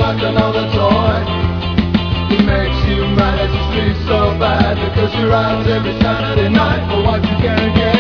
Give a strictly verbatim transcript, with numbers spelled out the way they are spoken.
like another toy. It makes you mad as the streets so bad, because you rise every Saturday night for what you can get.